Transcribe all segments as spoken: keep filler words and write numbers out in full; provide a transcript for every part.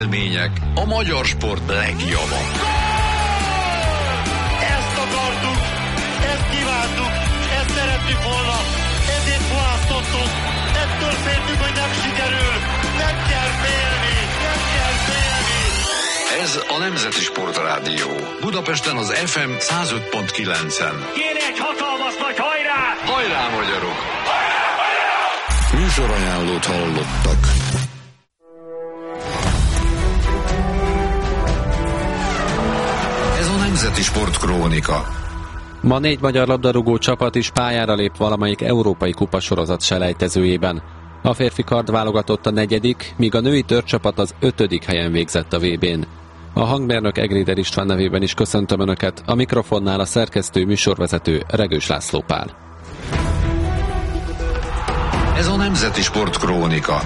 Élmények a magyar sport legjobbak. Ezt akartuk, ezt kívántuk, ezt szerettük volna, ezért választottuk, ettől féltük, hogy nem sikerül, nem kell félni, nem kell félni. Ez a Nemzeti Sportrádió. Budapesten az ef em száz öt pont kilencen. Kéne egy hatalmas nagy hajrá! Hajrá, magyarok! Hajrá, magyarok! Műsorajánlót hallottak. Nemzeti Sportkrónika. Ma négy magyar labdarúgó csapat is pályára lép valamelyik európai kupasorozat selejtezőjében. A férfi kardválogatott a negyedik, míg a női törcsapat az ötödik helyen végzett a vé bén. A hangmérnök Egrider István nevében is köszöntöm Önöket, a mikrofonnál a szerkesztő műsorvezető Regős László Pál. Ez a Nemzeti Sportkrónika.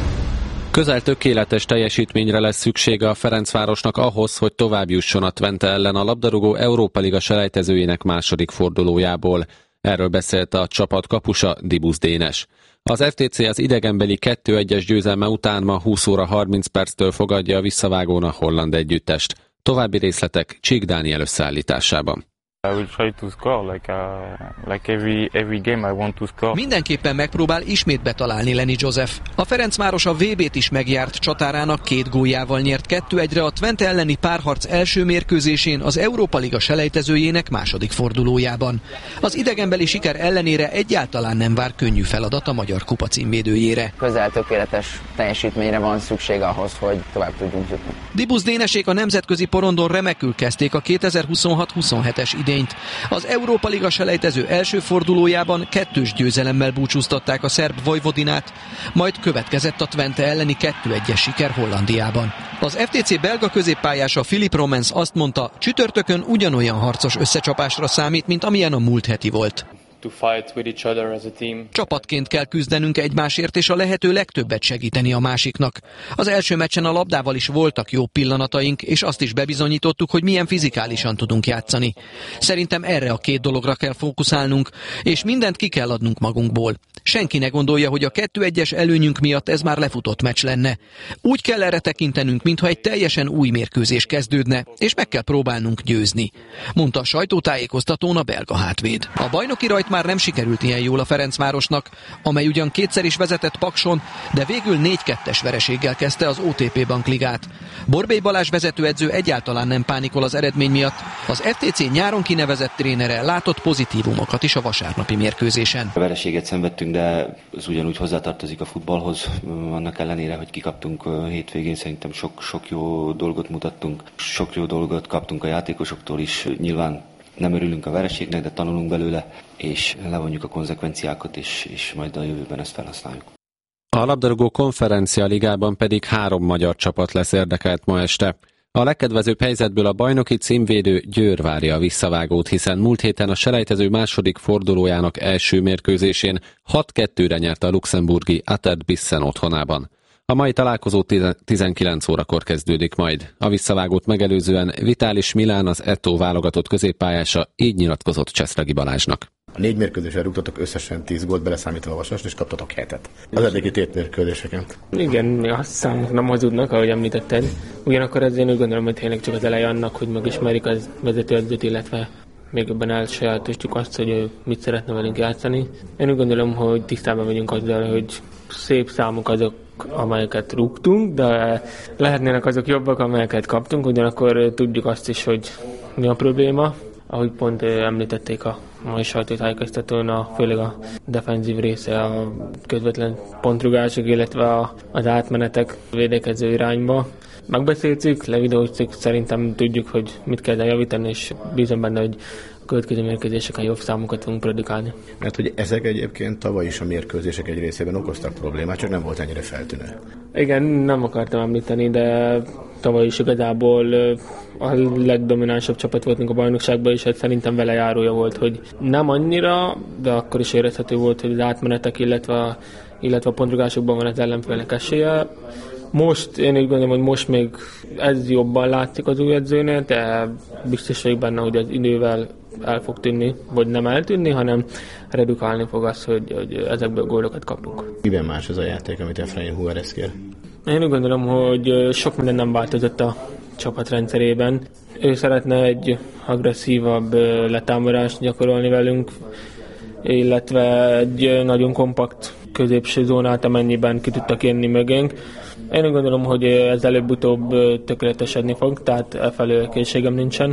Közel tökéletes teljesítményre lesz szüksége a Ferencvárosnak ahhoz, hogy tovább jusson a Twente ellen a labdarúgó Európa Liga selejtezőjének második fordulójából. Erről beszélt a csapat kapusa, Dibusz Dénes. Az ef té cé az idegenbeli kettő egyes győzelme után ma húsz óra harminc perctől fogadja a visszavágón a holland együttest. További részletek Csík Dániel összeállításában. I will try to score like uh, like every every game I want to score. Mindenképpen megpróbál ismét betalálni Lenny Joseph. A Ferencváros a vé bét is megjárt csatárának, két góljával nyert kettő egyre a Twente elleni párharc első mérkőzésén az Európa Liga selejtezőjének második fordulójában. Az idegenbeli siker ellenére egyáltalán nem vár könnyű feladat a magyar kupa címvédőjére. Közel tökéletes teljesítményre van szükség ahhoz, hogy tovább tudjunk jutni. Dibusz Dénesék a nemzetközi porondon remekül kezdték a kétezer-huszonhat huszonhetes idényt. Az Európa Liga selejtező első fordulójában kettős győzelemmel búcsúztatták a szerb Vojvodinát, majd következett a Twente elleni kettő egyes siker Hollandiában. Az ef té cé belga középpályása Philip Romans azt mondta, csütörtökön ugyanolyan harcos összecsapásra számít, mint amilyen a múlt heti volt. To fight with each other as a team. Csapatként kell küzdenünk egymásért, és a lehető legtöbbet segíteni a másiknak. Az első meccsen a labdával is voltak jó pillanataink, és azt is bebizonyítottuk, hogy milyen fizikálisan tudunk játszani. Szerintem erre a két dologra kell fókuszálnunk, és mindent ki kell adnunk magunkból. Senki ne gondolja, hogy a kettő egyes előnyünk miatt ez már lefutott meccs lenne. Úgy kell erre tekintenünk, mintha egy teljesen új mérkőzés kezdődne, és meg kell próbálnunk győzni, mondta a sajtótájékoztatón a belga hátvéd. A bajnoki rajt már nem sikerült ilyen jól a Ferencvárosnak, amely ugyan kétszer is vezetett Pakson, de végül négy kettes vereséggel kezdte az o té pé Bankligát. Borbély Balázs vezetőedző egyáltalán nem pánikol az eredmény miatt. Az ef té cé nyáron kinevezett trénere látott pozitívumokat is a vasárnapi mérkőzésen. A vereséget szenvedtünk, de ez ugyanúgy hozzátartozik a futballhoz. Annak ellenére, hogy kikaptunk hétvégén, szerintem sok, sok jó dolgot mutattunk, sok jó dolgot kaptunk a játékosoktól is. Nyilván nem örülünk a vereségnek, de tanulunk belőle, és levonjuk a konzekvenciákat, és, és majd a jövőben ezt felhasználjuk. A labdarúgó konferencia ligában pedig három magyar csapat lesz érdekelt ma este. A legkedvezőbb helyzetből a bajnoki címvédő Győr várja a visszavágót, hiszen múlt héten a selejtező második fordulójának első mérkőzésén hat kettőre nyert a luxemburgi Atert Bissen otthonában. A mai találkozó tizenkilenc órakor kezdődik majd. A visszavágót megelőzően Vitális Milán, az Eto válogatott középpályása, így nyilatkozott Cseszlegi Balázsnak. A négy mérkőzésre rúgtatok összesen tíz gólt, beleszámítva a Vasast, és kaptatok hetet. Az eddigi tét mérkőzéseken. Igen, azt számok nem hazudnak, ahogy említetted. Ugyanakkor ezért úgy gondolom, hogy tényleg csak az eleje annak, hogy megismerjük az vezetőedzőt, illetve még ebben elsajátosítjuk azt, hogy mit szeretne velünk játszani. Én úgy gondolom, hogy tisztában vagyunk azzal, hogy szép számok azok, amelyeket rúgtunk, de lehetnének azok jobbak, amelyeket kaptunk, ugyanakkor tudjuk azt is, hogy mi a probléma. Ahogy pont említették a mai sajtótájékoztatón, a, főleg a defenzív része, a közvetlen pontrugások, illetve a, az átmenetek védekező irányba. Megbeszéltük, levideóztuk, szerintem tudjuk, hogy mit kell javítani, és bízom benne, hogy a következő mérkőzéseken jobb számokat fogunk produkálni. Mert hogy ezek egyébként tavaly is a mérkőzések egy részében okoztak problémát, csak nem volt ennyire feltűnő. Igen, nem akartam említeni, de tavaly is igazából a legdominánsabb csapat voltunk a bajnokságban, és hát szerintem vele járója volt, hogy nem annyira, de akkor is érezhető volt, hogy az átmenetek, illetve, illetve a pontrugásokban van az ellenfélnek esélye. Most, én úgy gondolom, hogy most még ez jobban látszik az új edzőnél, de biztos vagyok benne, hogy az idővel el fog tűnni, vagy nem eltűnni, hanem redukálni fog az, hogy, hogy ezekből gólokat kapunk. Miben más az a játék, amit Efraim Juárez kér? Én úgy gondolom, hogy sok minden nem változott a csapatrendszerében. Ő szeretne egy agresszívabb letámadást gyakorolni velünk, illetve egy nagyon kompakt középső zónát, amennyiben ki tudtak jönni mögénk. Én úgy gondolom, hogy ez előbb-utóbb tökéletesedni fog, tehát efelől készségem nincsen.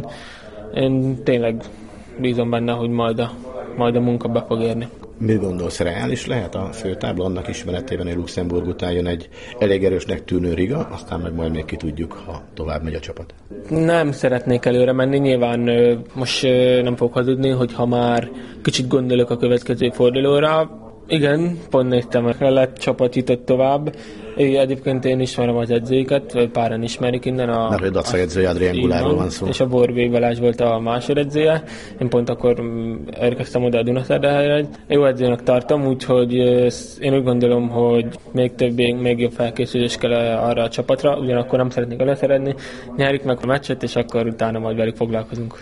Én tényleg bízom benne, hogy majd a, majd a munka be fog érni. Mit gondolsz, reális lehet a főtábla annak ismeretében, hogy Luxemburg után jön egy elég erősnek tűnő Riga, aztán meg majd még ki tudjuk, ha tovább megy a csapat? Nem szeretnék előre menni, nyilván most nem fogok hazudni, hogy ha már kicsit gondolok a következő fordulóra. Igen, pont néztem, hogy lett csapat jutott tovább. Egyébként én ismerem az edzőiket, páran ismerik innen. A, Mert a Daca edzője, Adrien Gulárról van szó. És a Borbély Balázs volt a másodedzője. Én pont akkor érkeztem oda a Dunaszerdahelyre. Jó edzőnek tartom, úgyhogy én úgy gondolom, hogy még több, még jobb felkészülés kell arra a csapatra, ugyanakkor nem szeretnék előszeredni. Nyerjük meg a meccset, és akkor utána majd velük foglalkozunk.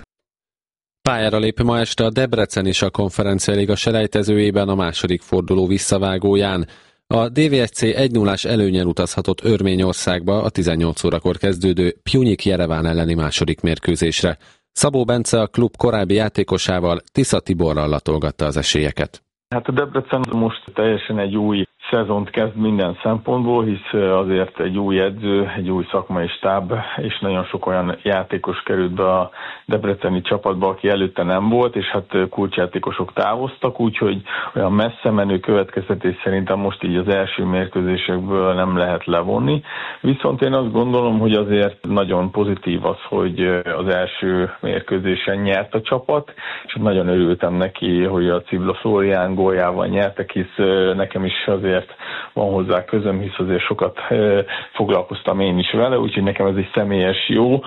Pályára lép ma este a Debrecen is a Konferencia Liga selejtezőjében a második forduló visszavágóján. A dé vé es cé egy nullás előnnyel utazhatott Örményországba a tizennyolc órakor kezdődő Pjunik Jereván elleni második mérkőzésre. Szabó Bence a klub korábbi játékosával, Tisza Tiborral latolgatta az esélyeket. Hát a Debrecen most teljesen egy új szezont kezd minden szempontból, hisz azért egy új edző, egy új szakmai stáb, és nagyon sok olyan játékos került be a debreceni csapatba, aki előtte nem volt, és hát kulcsjátékosok távoztak, úgyhogy olyan messze menő következtetés szerintem most így az első mérkőzésekből nem lehet levonni. Viszont én azt gondolom, hogy azért nagyon pozitív az, hogy az első mérkőzésen nyert a csapat, és nagyon örültem neki, hogy a Cibla Flórián góljával nyertek, hisz nekem is azért van hozzá közöm, hisz azért sokat foglalkoztam én is vele, úgyhogy nekem ez egy személyes jó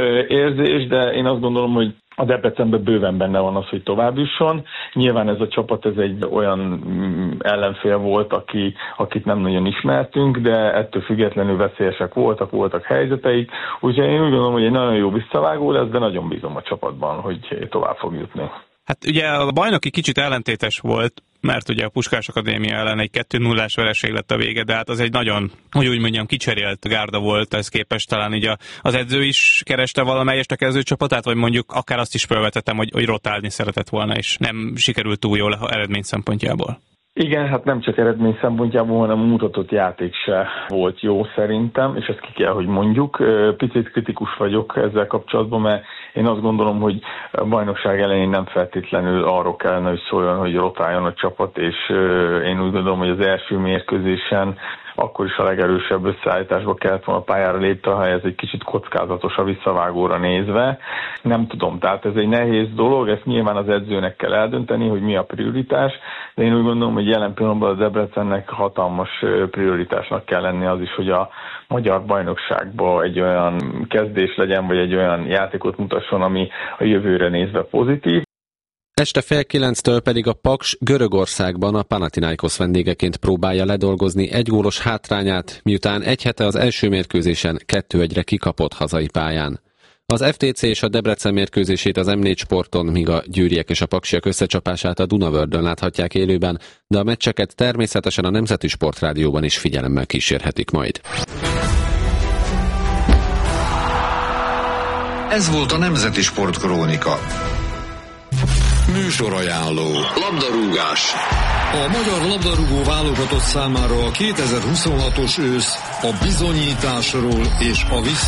érzés, de én azt gondolom, hogy a Debrecenben bőven benne van az, hogy tovább jusson. Nyilván ez a csapat ez egy olyan ellenfél volt, aki, akit nem nagyon ismertünk, de ettől függetlenül veszélyesek voltak, voltak helyzeteik. Úgyhogy én úgy gondolom, hogy egy nagyon jó visszavágó lesz, de nagyon bízom a csapatban, hogy tovább fog jutni. Hát ugye a bajnoki kicsit ellentétes volt, mert ugye a Puskás Akadémia ellen egy kettő nullás vereség lett a vége, de hát az egy nagyon, hogy úgy mondjam, kicserélt gárda volt, ez képest talán így a, az edző is kereste valamelyest a kezdőcsapatát, vagy mondjuk akár azt is felvetettem, hogy, hogy rotálni szeretett volna, és nem sikerült túl jól eredmény szempontjából. Igen, hát nem csak eredmény szempontjából, hanem a mutatott játék se volt jó szerintem, és ezt ki kell, hogy mondjuk. Picit kritikus vagyok ezzel kapcsolatban, mert én azt gondolom, hogy a bajnokság elején nem feltétlenül arról kellene, hogy szóljon, hogy rotáljon a csapat, és én úgy gondolom, hogy az első mérkőzésen akkor is a legerősebb összeállításba kellett volna a pályára lépte, ha ez egy kicsit kockázatos a visszavágóra nézve. Nem tudom, tehát ez egy nehéz dolog, ezt nyilván az edzőnek kell eldönteni, hogy mi a prioritás, de én úgy gondolom, hogy jelen pillanatban a Debrecennek hatalmas prioritásnak kell lenni az is, hogy a magyar bajnokságban egy olyan kezdés legyen, vagy egy olyan játékot mutasson, ami a jövőre nézve pozitív. Este fél kilenctől pedig a Paks Görögországban a Panathinaikos vendégeként próbálja ledolgozni egy gólos hátrányát, miután egy hete az első mérkőzésen kettő egyre kikapott hazai pályán. Az ef té cé és a Debrecen mérkőzését az em négy Sporton, míg a győriek és a paksiak összecsapását a Dunavördön láthatják élőben, de a meccseket természetesen a Nemzeti Sportrádióban is figyelemmel kísérhetik majd. Ez volt a Nemzeti Sportkrónika. Műsorajánló. Labdarúgás. A magyar labdarúgó válogatott számára a kétezer-huszonhatos ősz a bizonyításról és a vissza